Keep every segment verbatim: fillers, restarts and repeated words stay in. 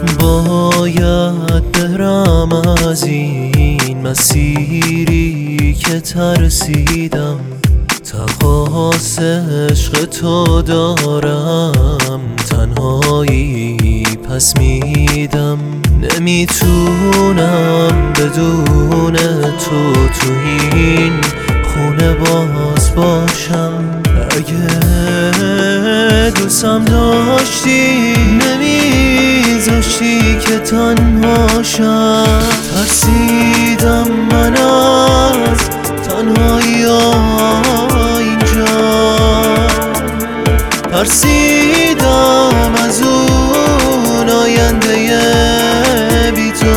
باید برم از این مسیری که ترسیدم، تقاص عشق تو دارم، تنهایی پس میدم. نمیتونم بدون تو تو این خونه باز باشم. اگه دوستم داشتی نمیذاشتی که تنهاشم. ترسیدم من از تنهایی اینجا، ترسیدم از اون آینده بی تو،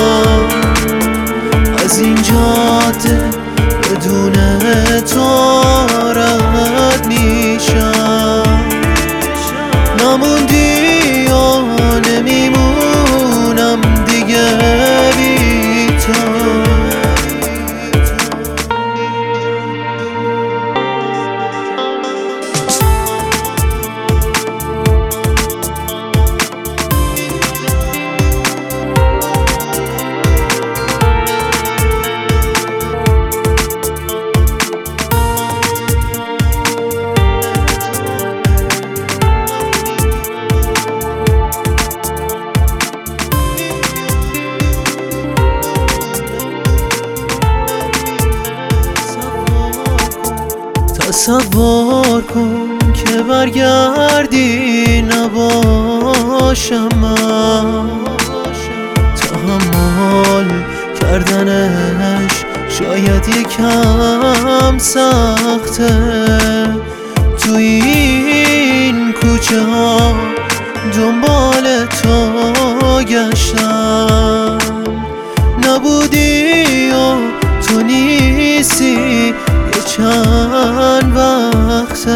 از این جاده بدون تو رد میشم. نموندی یا نمیمونم دیگه بی تو. تصور کن که برگردی نباشم من، تحمل کردنش شاید یکم سخته. تو این کوچه ها دنبال تو گشتم، نبودی و تو نیستی چند وقته.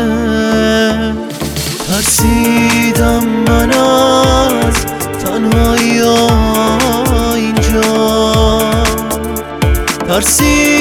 ترسیدم من از تنهایی اینجا، ترسیدم